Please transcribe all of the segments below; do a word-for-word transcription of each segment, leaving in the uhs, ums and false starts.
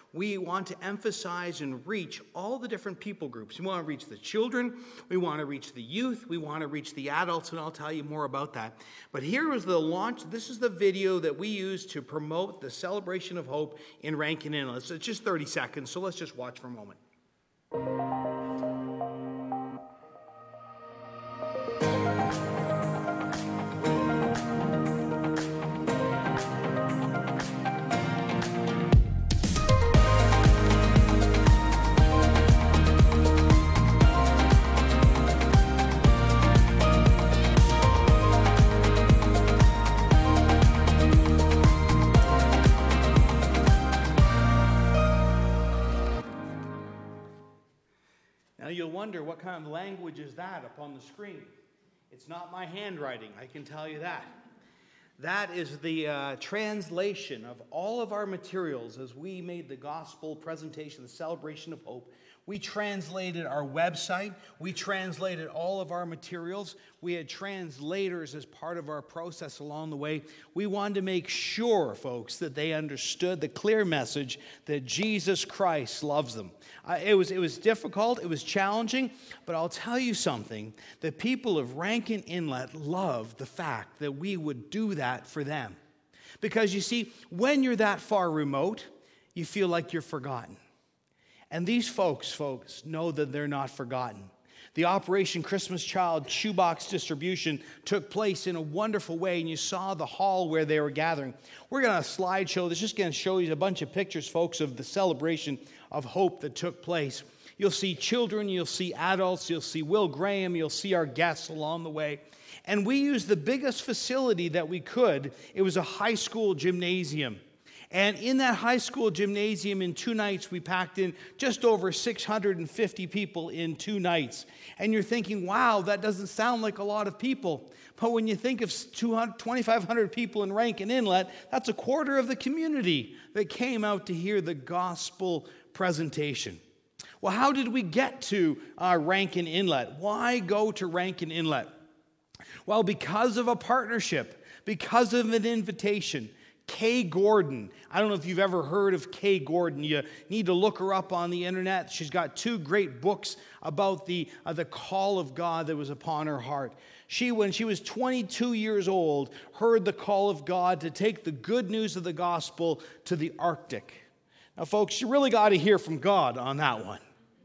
we want to emphasize and reach all the different people groups. We want to reach the children, we want to reach the youth, we want to reach the adults, and I'll tell you more about that. But here is the launch. This is the video that we use to promote the Celebration of Hope in Rankin Inlet. So it's just thirty seconds, so let's just watch for a moment. You'll wonder, what kind of language is that upon the screen? It's not my handwriting, I can tell you that. That is the uh, translation of all of our materials as we made the gospel presentation, the Celebration of Hope. We translated our website. We translated all of our materials. We had translators as part of our process along the way. We wanted to make sure, folks, that they understood the clear message that Jesus Christ loves them. Uh, it was, it was difficult. It was challenging. But I'll tell you something. The people of Rankin Inlet loved the fact that we would do that for them. Because, you see, when you're that far remote, you feel like you're forgotten. And these folks, folks, know that they're not forgotten. The Operation Christmas Child shoebox distribution took place in a wonderful way, and you saw the hall where they were gathering. We're going to slideshow. This is just going to show you a bunch of pictures, folks, of the celebration of hope that took place. You'll see children, you'll see adults, you'll see Will Graham, you'll see our guests along the way. And we used the biggest facility that we could. It was a high school gymnasium. And in that high school gymnasium, in two nights, we packed in just over six hundred fifty people in two nights. And you're thinking, wow, that doesn't sound like a lot of people. But when you think of twenty-five hundred people in Rankin Inlet, that's a quarter of the community that came out to hear the gospel presentation. Well, how did we get to uh, Rankin Inlet? Why go to Rankin Inlet? Well, because of a partnership, because of an invitation. Kay Gordon. I don't know if you've ever heard of Kay Gordon. You need to look her up on the internet. She's got two great books about the, uh, the call of God that was upon her heart. She, when she was twenty-two years old, heard the call of God to take the good news of the gospel to the Arctic. Now, folks, you really got to hear from God on that one.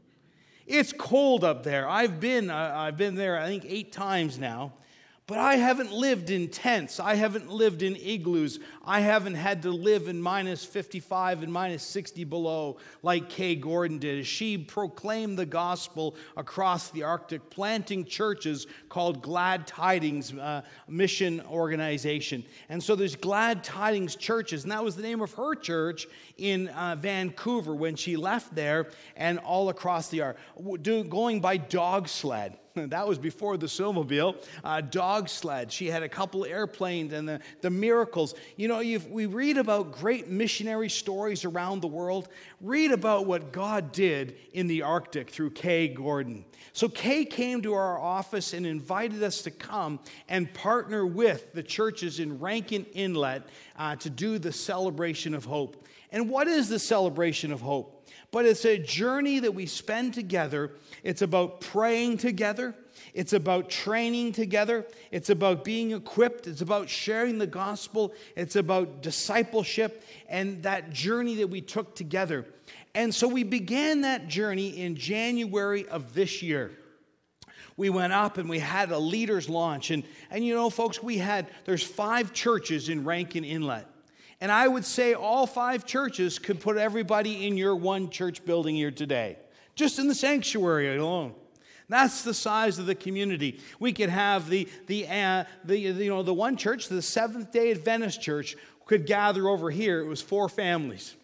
It's cold up there. I've been, uh, I've been there, I think, eight times now. But I haven't lived in tents. I haven't lived in igloos. I haven't had to live in minus fifty-five and minus sixty below like Kay Gordon did. She proclaimed the gospel across the Arctic, planting churches called Glad Tidings uh, Mission Organization. And so there's Glad Tidings churches, and that was the name of her church in uh, Vancouver when she left there, and all across the Arctic, going by dog sled. That was before the snowmobile. Uh, dog sled. She had a couple airplanes and the, the miracles. You know, you've, we read about great missionary stories around the world. Read about what God did in the Arctic through Kay Gordon. So Kay came to our office and invited us to come and partner with the churches in Rankin Inlet uh, to do the Celebration of Hope. And what is the Celebration of Hope? But it's a journey that we spend together. It's about praying together. It's about training together. It's about being equipped. It's about sharing the gospel. It's about discipleship and that journey that we took together. And so we began that journey in January of this year. We went up and we had a leaders launch. And, and you know, folks, we had, there's five churches in Rankin Inlet. And I would say all five churches could put everybody in your one church building here today, just in the sanctuary alone. That's the size of the community. We could have the the uh, the you know the one church, the Seventh-day Adventist Church, could gather over here. It was four families.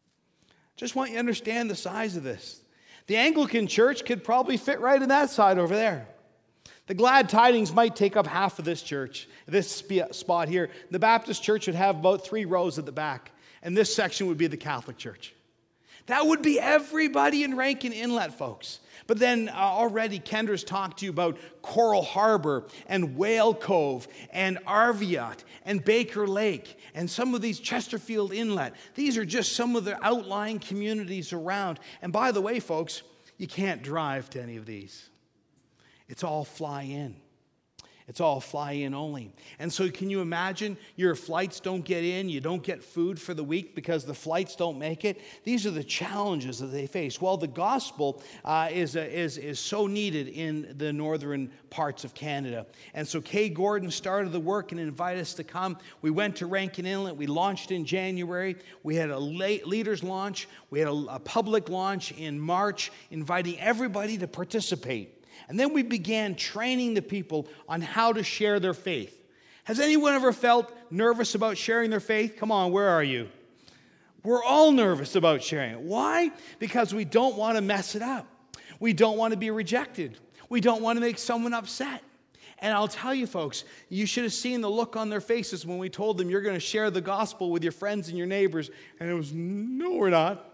Just want you to understand the size of this. The Anglican Church could probably fit right in that side over there. The Glad Tidings might take up half of this church, this spot here. The Baptist Church would have about three rows at the back, and this section would be the Catholic Church. That would be everybody in Rankin Inlet, folks. But then uh, already Kendra's talked to you about Coral Harbor and Whale Cove and Arviat and Baker Lake and some of these Chesterfield Inlet. These are just some of the outlying communities around. And by the way, folks, you can't drive to any of these. It's all fly in. It's all fly in only. And so can you imagine your flights don't get in, you don't get food for the week because the flights don't make it? These are the challenges that they face. Well, the gospel uh, is, a, is, is so needed in the northern parts of Canada. And so Kay Gordon started the work and invited us to come. We went to Rankin Inlet. We launched in January. We had a late leaders launch. We had a, a public launch in March, inviting everybody to participate. And then we began training the people on how to share their faith. Has anyone ever felt nervous about sharing their faith? Come on, where are you? We're all nervous about sharing it. Why? Because we don't want to mess it up. We don't want to be rejected. We don't want to make someone upset. And I'll tell you, folks, you should have seen the look on their faces when we told them you're going to share the gospel with your friends and your neighbors. And it was, no, we're not.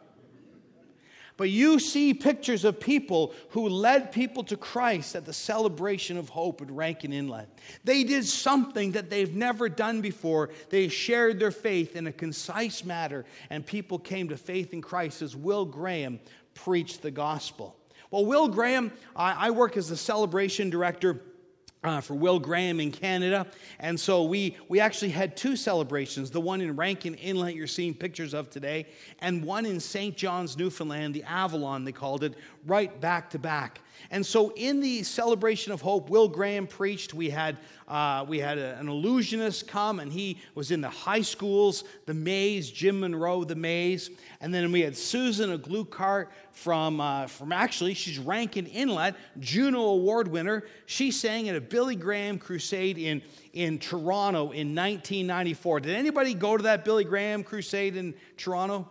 But you see pictures of people who led people to Christ at the celebration of hope at Rankin Inlet. They did something that they've never done before. They shared their faith in a concise manner, and people came to faith in Christ as Will Graham preached the gospel. Well, Will Graham, I, I work as the celebration director Uh, for Will Graham in Canada. And so we, we actually had two celebrations, the one in Rankin Inlet you're seeing pictures of today, and one in Saint John's, Newfoundland, the Avalon they called it, right back to back. And so in the celebration of hope, Will Graham preached. We had uh, we had a, an illusionist come, and he was in the high schools, the Mays, Jim Monroe, the Mays. And then we had Susan Aglukart from, uh, from actually, she's Rankin Inlet, Juno Award winner. She sang at a Billy Graham crusade in, in Toronto in nineteen ninety-four. Did anybody go to that Billy Graham crusade in Toronto?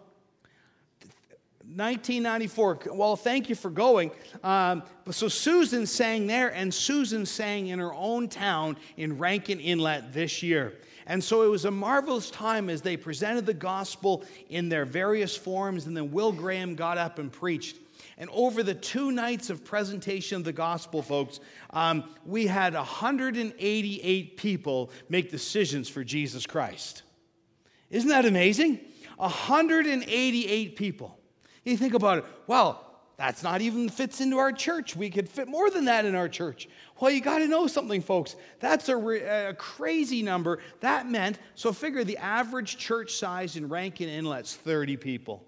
nineteen ninety-four. Well, thank you for going. Um, so Susan sang there, and Susan sang in her own town in Rankin Inlet this year. And so it was a marvelous time as they presented the gospel in their various forms, and then Will Graham got up and preached. And over the two nights of presentation of the gospel, folks, um, we had one hundred eighty-eight people make decisions for Jesus Christ. Isn't that amazing? one hundred eighty-eight people. You think about it, well, that's not even fits into our church. We could fit more than that in our church. Well, you got to know something, folks. That's a, a crazy number. That meant, so figure the average church size in Rankin Inlet's thirty people.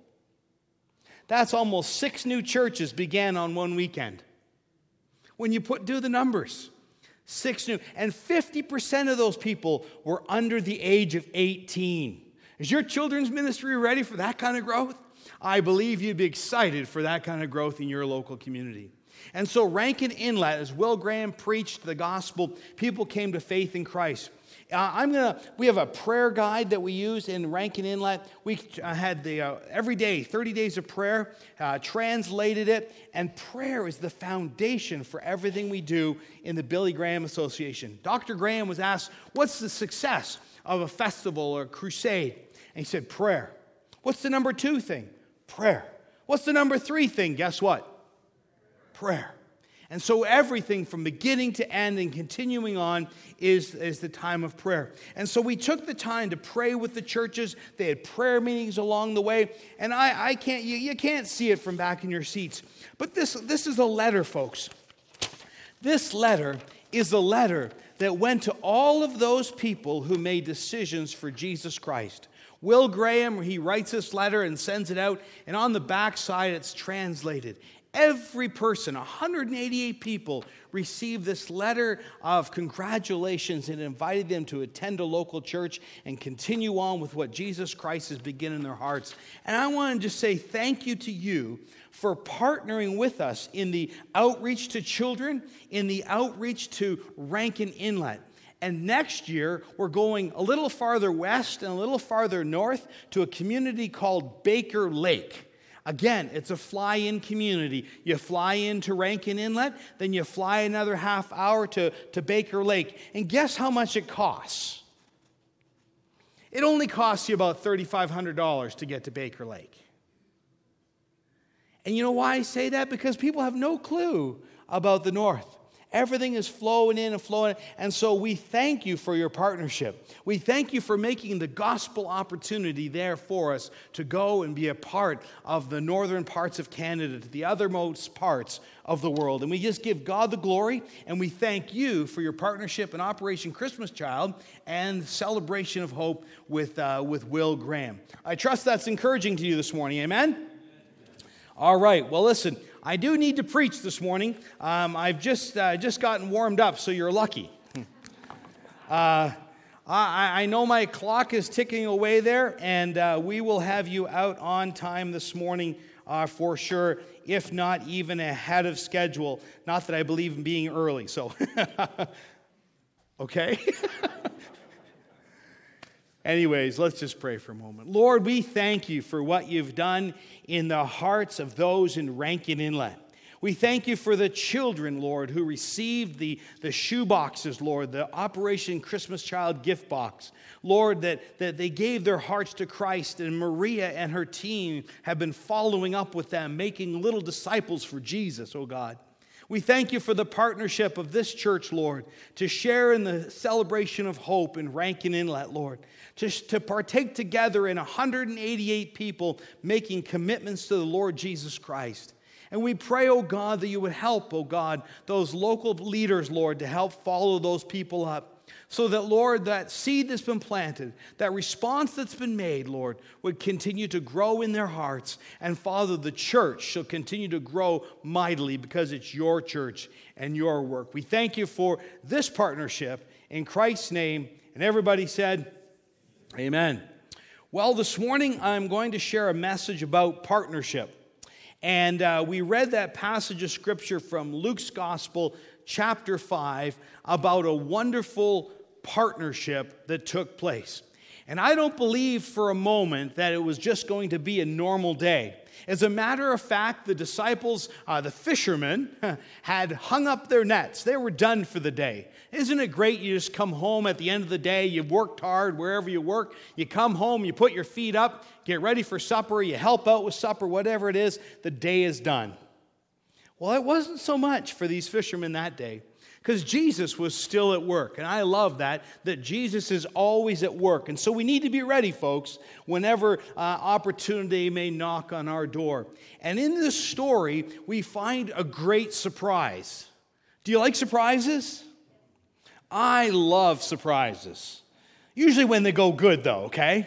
That's almost six new churches began on one weekend. When you put do the numbers, six new, and fifty percent of those people were under the age of eighteen. Is your children's ministry ready for that kind of growth? I believe you'd be excited for that kind of growth in your local community. And so Rankin Inlet, as Will Graham preached the gospel, people came to faith in Christ. Uh, I'm gonna. We have a prayer guide that we use in Rankin Inlet. We uh, had the uh, every day, thirty days of prayer, uh, translated it, and prayer is the foundation for everything we do in the Billy Graham Association. Doctor Graham was asked, "What's the success of a festival or a crusade?" And he said, "Prayer." What's the number two thing? Prayer. What's the number three thing? Guess what? Prayer. And so everything from beginning to end and continuing on is, is the time of prayer. And so we took the time to pray with the churches. They had prayer meetings along the way. And I, I can't, you, you can't see it from back in your seats. But this, this is a letter, folks. This letter is a letter that went to all of those people who made decisions for Jesus Christ. Will Graham, he writes this letter and sends it out, and on the back side it's translated. Every person, one hundred eighty-eight people, received this letter of congratulations and invited them to attend a local church and continue on with what Jesus Christ has begun in their hearts. And I want to just say thank you to you for partnering with us in the outreach to children, in the outreach to Rankin Inlet. And next year, we're going a little farther west and a little farther north to a community called Baker Lake. Again, it's a fly-in community. You fly into Rankin Inlet, then you fly another half hour to, to Baker Lake. And guess how much it costs? It only costs you about three thousand five hundred dollars to get to Baker Lake. And you know why I say that? Because people have no clue about the north. Everything is flowing in and flowing. And so we thank you for your partnership. We thank you for making the gospel opportunity there for us to go and be a part of the northern parts of Canada, to the othermost parts of the world. And we just give God the glory, and we thank you for your partnership in Operation Christmas Child and Celebration of Hope with, uh, with Will Graham. I trust that's encouraging to you this morning. Amen? All right. Well, listen. I do need to preach this morning. Um, I've just uh, just gotten warmed up, so you're lucky. uh, I, I know my clock is ticking away there, and uh, we will have you out on time this morning uh, for sure, if not even ahead of schedule. Not that I believe in being early, so. Okay? Anyways, let's just pray for a moment. Lord, we thank you for what you've done in the hearts of those in Rankin Inlet. We thank you for the children, Lord, who received the, the shoe boxes, Lord, the Operation Christmas Child gift box. Lord, that, that they gave their hearts to Christ, and Maria and her team have been following up with them, making little disciples for Jesus, oh God. We thank you for the partnership of this church, Lord, to share in the celebration of hope in Rankin Inlet, Lord, to, to partake together in one hundred eighty-eight people making commitments to the Lord Jesus Christ. And we pray, oh God, that you would help, oh God, those local leaders, Lord, to help follow those people up. So that, Lord, that seed that's been planted, that response that's been made, Lord, would continue to grow in their hearts. And, Father, the church shall continue to grow mightily because it's your church and your work. We thank you for this partnership in Christ's name. And everybody said, amen. Well, this morning I'm going to share a message about partnership. And uh, we read that passage of Scripture from Luke's Gospel, chapter five, about a wonderful partnership that took place. And I don't believe for a moment that it was just going to be a normal day. As a matter of fact, the disciples, uh, the fishermen, had hung up their nets. They were done for the day. Isn't it great? You just come home at the end of the day. You've worked hard wherever you work. You come home, you put your feet up, get ready for supper, you help out with supper, whatever it is, the day is done. Well, it wasn't so much for these fishermen that day, because Jesus was still at work. And I love that, that Jesus is always at work. And so we need to be ready, folks, whenever uh, opportunity may knock on our door. And in this story, we find a great surprise. Do you like surprises? I love surprises. Usually when they go good, though, okay?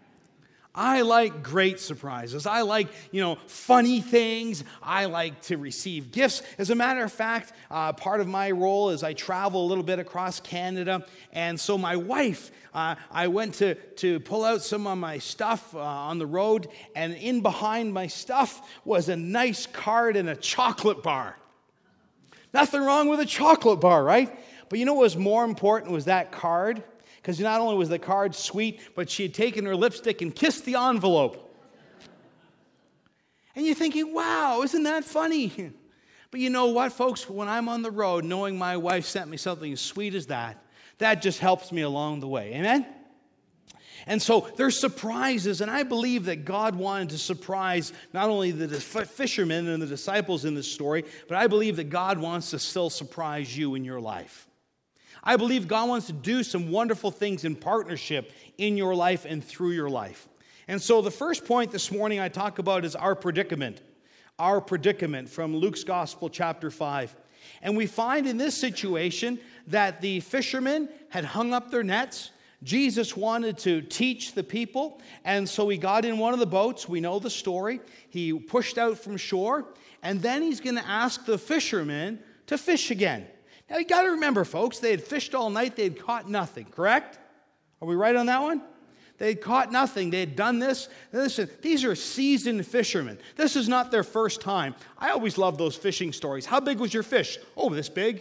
I like great surprises. I like, you know, funny things. I like to receive gifts. As a matter of fact, uh, part of my role is I travel a little bit across Canada. And so my wife, uh, I went to, to pull out some of my stuff uh, on the road. And in behind my stuff was a nice card and a chocolate bar. Nothing wrong with a chocolate bar, right? But you know what was more important was that card? Because not only was the card sweet, but she had taken her lipstick and kissed the envelope. And you're thinking, wow, isn't that funny? But you know what, folks? When I'm on the road, knowing my wife sent me something as sweet as that, that just helps me along the way. Amen? And so there's surprises, and I believe that God wanted to surprise not only the fishermen and the disciples in this story, but I believe that God wants to still surprise you in your life. I believe God wants to do some wonderful things in partnership in your life and through your life. And so the first point this morning I talk about is our predicament. Our predicament from Luke's Gospel, chapter five. And we find in this situation that the fishermen had hung up their nets. Jesus wanted to teach the people, and so he got in one of the boats. We know the story. He pushed out from shore, and then he's going to ask the fishermen to fish again. Now, you got to remember, folks, they had fished all night. They had caught nothing, correct? Are we right on that one? They had caught nothing. They had done this. Listen, these are seasoned fishermen. This is not their first time. I always love those fishing stories. How big was your fish? Oh, this big.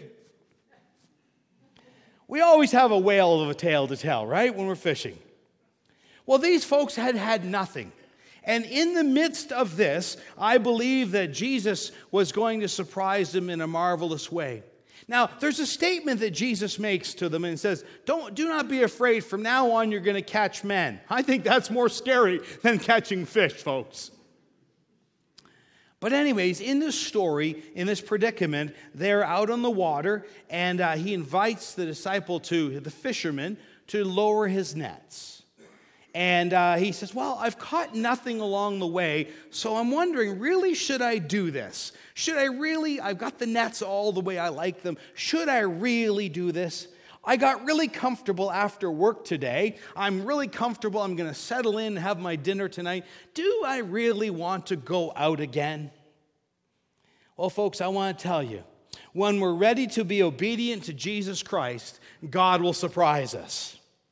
We always have a whale of a tale to tell, right, when we're fishing. Well, these folks had had nothing. And in the midst of this, I believe that Jesus was going to surprise them in a marvelous way. Now, there's a statement that Jesus makes to them and says, "Don't, do not be afraid. From now on, you're going to catch men." I think that's more scary than catching fish, folks. But anyways, in this story, in this predicament, they're out on the water, and uh, he invites the disciple to, the fisherman, to lower his nets. And uh, he says, well, I've caught nothing along the way, so I'm wondering, really, should I do this? Should I really, I've got the nets all the way I like them, should I really do this? I got really comfortable after work today. I'm really comfortable. I'm going to settle in and have my dinner tonight. Do I really want to go out again? Well, folks, I want to tell you, when we're ready to be obedient to Jesus Christ, God will surprise us.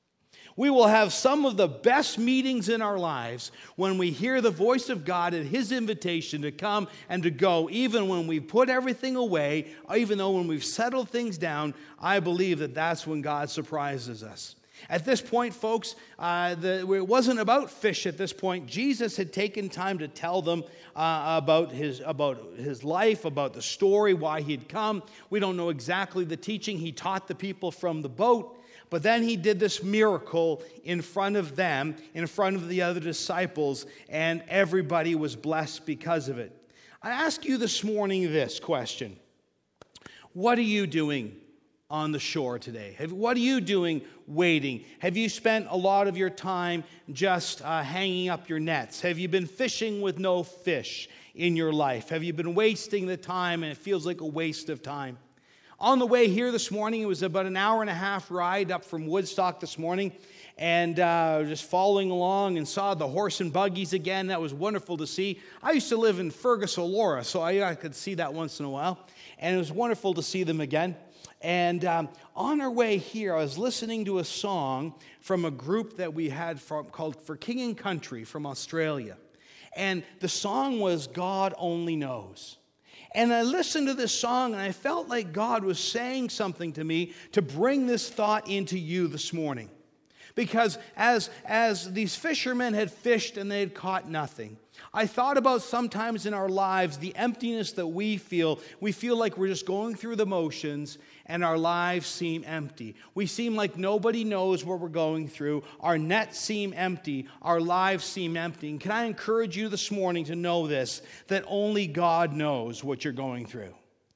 We will have some of the best meetings in our lives when we hear the voice of God and His invitation to come and to go, even when we've put everything away, even though when we've settled things down. I believe that that's when God surprises us. At this point, folks, uh, the, it wasn't about fish at this point. Jesus had taken time to tell them uh, about his, about his life, about the story, why he'd come. We don't know exactly the teaching. He taught the people from the boat. But then he did this miracle in front of them, in front of the other disciples, and everybody was blessed because of it. I ask you this morning this question. What are you doing on the shore today? Have, what are you doing waiting? Have you spent a lot of your time just uh, hanging up your nets? Have you been fishing with no fish in your life? Have you been wasting the time and it feels like a waste of time? On the way here this morning, it was about an hour and a half ride up from Woodstock this morning, and uh, just following along and saw the horse and buggies again. That was wonderful to see. I used to live in Fergus, Elora, so I, I could see that once in a while, and it was wonderful to see them again. And um, on our way here, I was listening to a song from a group that we had from, called For King and Country from Australia, and the song was God Only Knows. And I listened to this song, and I felt like God was saying something to me to bring this thought into you this morning. Because as, as these fishermen had fished and they had caught nothing, I thought about sometimes in our lives the emptiness that we feel. We feel like we're just going through the motions, and our lives seem empty. We seem like nobody knows what we're going through. Our nets seem empty. Our lives seem empty. And can I encourage you this morning to know this, that only God knows what you're going through.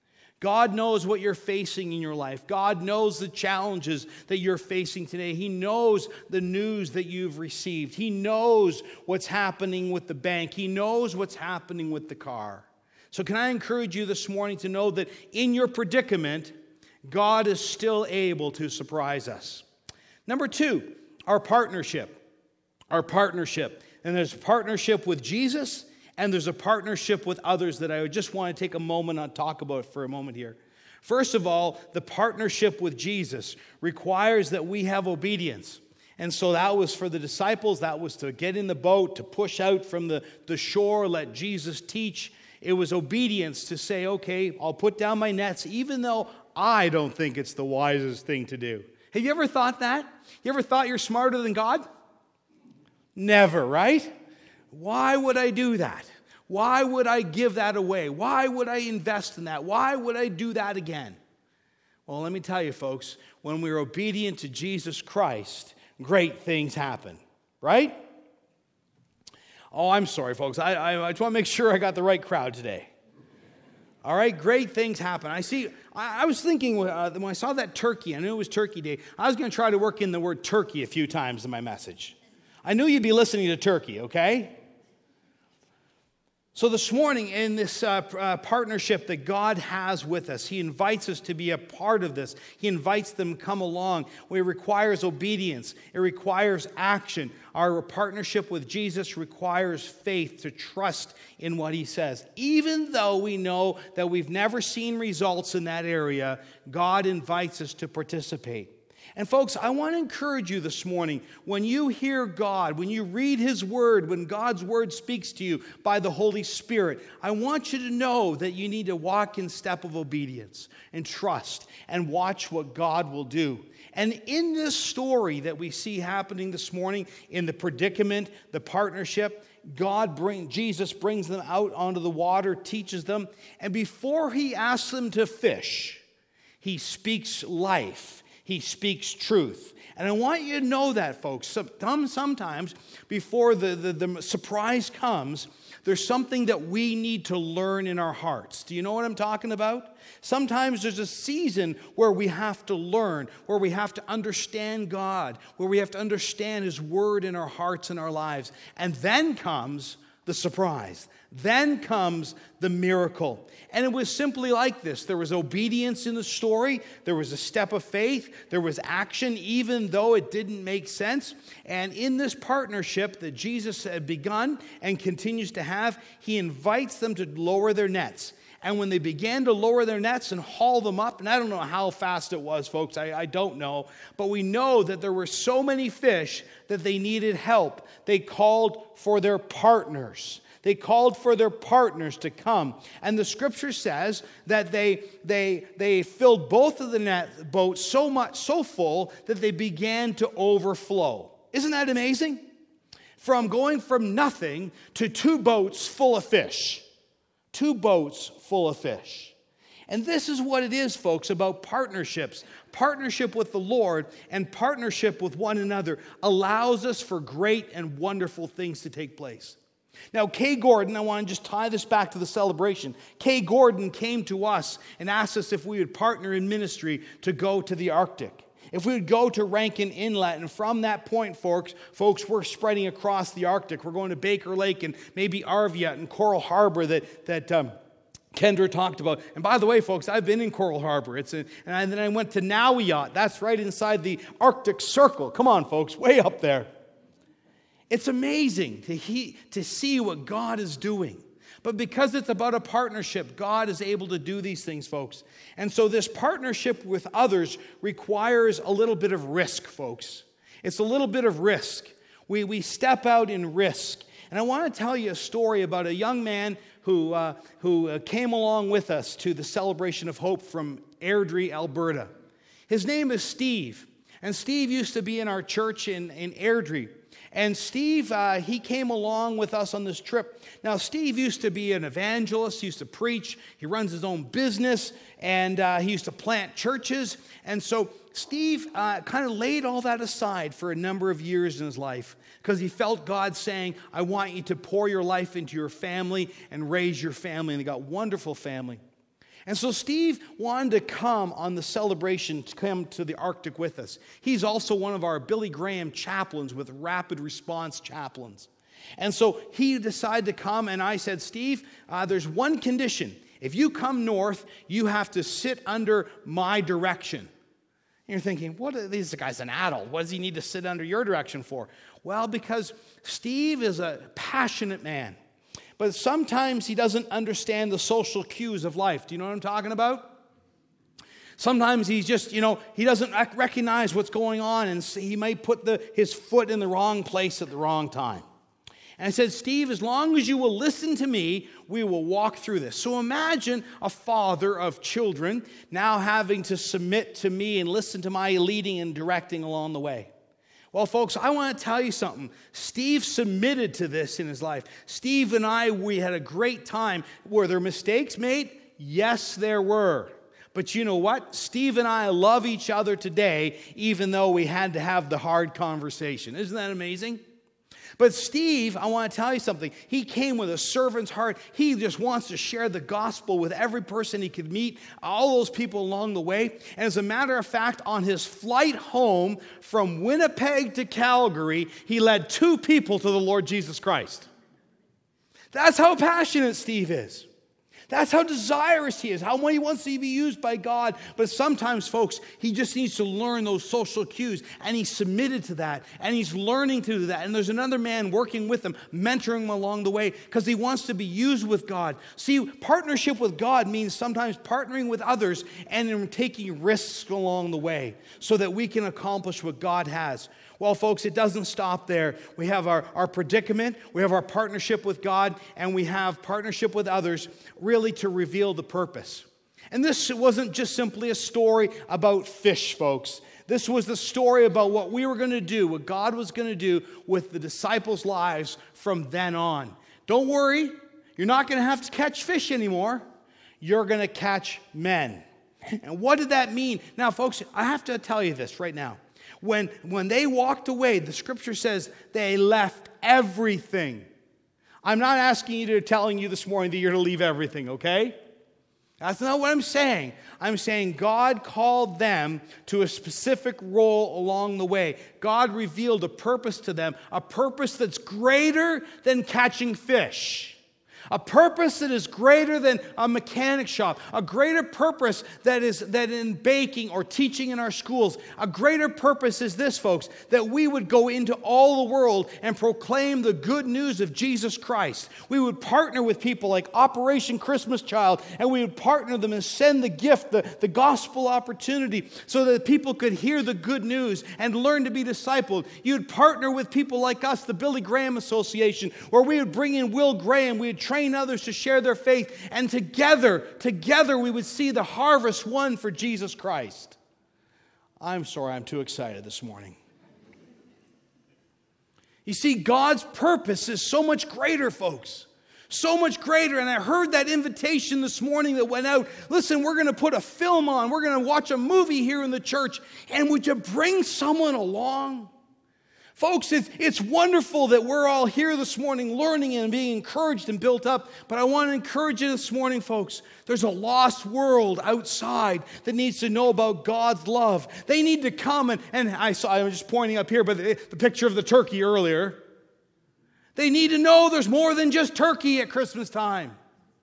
God knows what you're facing in your life. God knows the challenges that you're facing today. He knows the news that you've received. He knows what's happening with the bank. He knows what's happening with the car. So can I encourage you this morning to know that in your predicament, God is still able to surprise us. Number two, our partnership. Our partnership. And there's a partnership with Jesus, and there's a partnership with others that I would just want to take a moment and talk about for a moment here. First of all, the partnership with Jesus requires that we have obedience. And so that was for the disciples. That was to get in the boat, to push out from the, the shore, let Jesus teach. It was obedience to say, okay, I'll put down my nets, even though I don't think it's the wisest thing to do. Have you ever thought that? You ever thought you're smarter than God? Never, right? Why would I do that? Why would I give that away? Why would I invest in that? Why would I do that again? Well, let me tell you, folks, when we're obedient to Jesus Christ, great things happen, right? Oh, I'm sorry, folks. I, I, I just want to make sure I got the right crowd today. All right, great things happen. I see. I, I was thinking uh, when I saw that turkey, I knew it was Turkey Day. I was going to try to work in the word turkey a few times in my message. I knew you'd be listening to turkey, okay? So this morning, in this uh, uh, partnership that God has with us, He invites us to be a part of this. He invites them to come along. It requires obedience. It requires action. Our partnership with Jesus requires faith to trust in what He says. Even though we know that we've never seen results in that area, God invites us to participate. And folks, I want to encourage you this morning, when you hear God, when you read His Word, when God's Word speaks to you by the Holy Spirit, I want you to know that you need to walk in step of obedience and trust and watch what God will do. And in this story that we see happening this morning, in the predicament, the partnership, God bring, Jesus brings them out onto the water, teaches them, and before He asks them to fish, He speaks life. He speaks truth. And I want you to know that, folks. Sometimes before the, the, the surprise comes, There's something that we need to learn in our hearts. Do you know what I'm talking about? Sometimes there's a season where we have to learn, where we have to understand God, where we have to understand His Word in our hearts and our lives. And then comes the surprise. Then comes the miracle. And it was simply like this. There was obedience in the story. There was a step of faith. There was action, even though it didn't make sense. And in this partnership that Jesus had begun and continues to have, He invites them to lower their nets. And when they began to lower their nets and haul them up, and I don't know how fast it was, folks, I, I don't know, but we know that there were so many fish that they needed help. They called for their partners. They called for their partners to come. And the scripture says that they, they, they filled both of the net boats so much, so full that they began to overflow. Isn't that amazing? From going from nothing to two boats full of fish. Two boats full of fish. And this is what it is, folks, about partnerships. Partnership with the Lord and partnership with one another allows us for great and wonderful things to take place. Now, Kay Gordon, I want to just tie this back to the celebration. Kay Gordon came to us and asked us if we would partner in ministry to go to the Arctic. If we would go to Rankin Inlet, and from that point, folks, folks, we're spreading across the Arctic. We're going to Baker Lake and maybe Arviat and Coral Harbor that, that um, Kendra talked about. And by the way, folks, I've been in Coral Harbor. It's a, and I, then I went to Nauyot. That's right inside the Arctic Circle. Come on, folks, way up there. It's amazing to, he, to see what God is doing. But because it's about a partnership, God is able to do these things, folks. And so this partnership with others requires a little bit of risk, folks. It's a little bit of risk. We, we step out in risk. And I want to tell you a story about a young man who, uh, who uh, came along with us to the Celebration of Hope from Airdrie, Alberta. His name is Steve. And Steve used to be in our church in, in Airdrie. And Steve, uh, he came along with us on this trip. Now, Steve used to be an evangelist. He used to preach. He runs his own business. And uh, he used to plant churches. And so Steve uh, kind of laid all that aside for a number of years in his life because he felt God saying, I want you to pour your life into your family and raise your family. And he got a wonderful family. And so Steve wanted to come on the celebration, to come to the Arctic with us. He's also one of our Billy Graham chaplains with Rapid Response Chaplains. And so he decided to come, and I said, Steve, uh, there's one condition. If you come north, you have to sit under my direction. And you're thinking, what are these guy's an adult. What does he need to sit under your direction for? Well, because Steve is a passionate man. But sometimes he doesn't understand the social cues of life. Do you know what I'm talking about? Sometimes he's just, you know, he doesn't recognize what's going on, and he may put the, his foot in the wrong place at the wrong time. And I said, Steve, as long as you will listen to me, we will walk through this. So imagine a father of children now having to submit to me and listen to my leading and directing along the way. Well, folks, I want to tell you something. Steve submitted to this in his life. Steve and I, we had a great time. Were there mistakes made? Yes, there were. But you know what? Steve and I love each other today, even though we had to have the hard conversation. Isn't that amazing? But Steve, I want to tell you something. He came with a servant's heart. He just wants to share the gospel with every person he could meet, all those people along the way. And as a matter of fact, on his flight home from Winnipeg to Calgary, he led two people to the Lord Jesus Christ. That's how passionate Steve is. That's how desirous he is, how he wants to be used by God. But sometimes, folks, he just needs to learn those social cues, and he's submitted to that, and he's learning to do that. And there's another man working with him, mentoring him along the way, because he wants to be used with God. See, partnership with God means sometimes partnering with others and taking risks along the way so that we can accomplish what God has. Well, folks, it doesn't stop there. We have our, our predicament, we have our partnership with God, and we have partnership with others, really to reveal the purpose. And this wasn't just simply a story about fish, folks. This was the story about what we were going to do, what God was going to do with the disciples' lives from then on. Don't worry, you're not going to have to catch fish anymore. You're going to catch men. And what did that mean? Now, folks, I have to tell you this right now. When, when they walked away, the scripture says they left everything. I'm not asking you to telling you this morning that you're to leave everything, okay? That's not what I'm saying. I'm saying God called them to a specific role along the way. God revealed a purpose to them, a purpose that's greater than catching fish. A purpose that is greater than a mechanic shop. A greater purpose that is that in baking or teaching in our schools. A greater purpose is this, folks, that we would go into all the world and proclaim the good news of Jesus Christ. We would partner with people like Operation Christmas Child, and we would partner them and send the gift, the, the gospel opportunity, so that people could hear the good news and learn to be discipled. You'd partner with people like us, the Billy Graham Association, where we would bring in Will Graham, we would train others to share their faith, and together, together we would see the harvest won for Jesus Christ. I'm sorry, I'm too excited this morning. You see, God's purpose is so much greater, folks. So much greater. And I heard that invitation this morning that went out. Listen, we're going to put a film on. We're going to watch a movie here in the church. And would you bring someone along? Folks, it's, it's wonderful that we're all here this morning learning and being encouraged and built up. But I want to encourage you this morning, folks. There's a lost world outside that needs to know about God's love. They need to come and, and I saw, I was just pointing up here, but the, the picture of the turkey earlier. They need to know there's more than just turkey at Christmas time.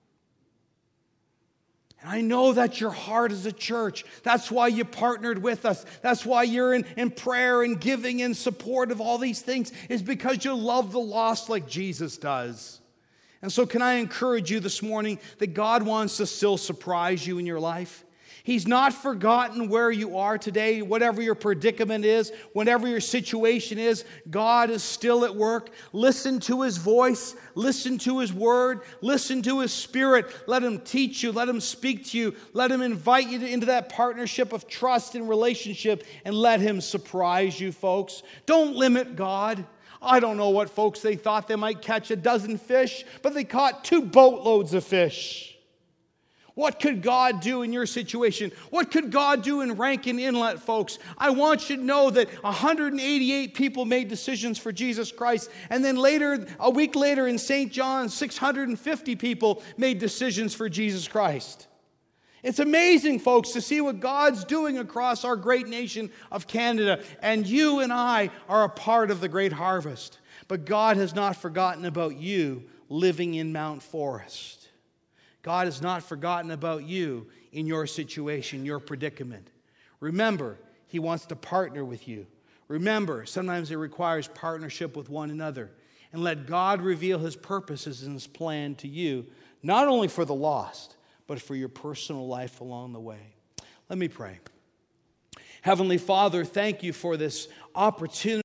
And I know that's your heart as a church. That's why you partnered with us. That's why you're in, in prayer and giving and support of all these things, is because you love the lost like Jesus does. And so can I encourage you this morning that God wants to still surprise you in your life? He's not forgotten where you are today, whatever your predicament is, whatever your situation is. God is still at work. Listen to His voice. Listen to His word. Listen to His Spirit. Let Him teach you. Let Him speak to you. Let Him invite you into that partnership of trust and relationship, and let Him surprise you, folks. Don't limit God. I don't know what folks, they thought they might catch a dozen fish, but they caught two boatloads of fish. What could God do in your situation? What could God do in Rankin Inlet, folks? I want you to know that one hundred eighty-eight people made decisions for Jesus Christ. And then later, a week later in Saint John, six hundred fifty people made decisions for Jesus Christ. It's amazing, folks, to see what God's doing across our great nation of Canada. And you and I are a part of the great harvest. But God has not forgotten about you living in Mount Forest. God has not forgotten about you in your situation, your predicament. Remember, He wants to partner with you. Remember, sometimes it requires partnership with one another. And let God reveal His purposes and His plan to you, not only for the lost, but for your personal life along the way. Let me pray. Heavenly Father, thank you for this opportunity.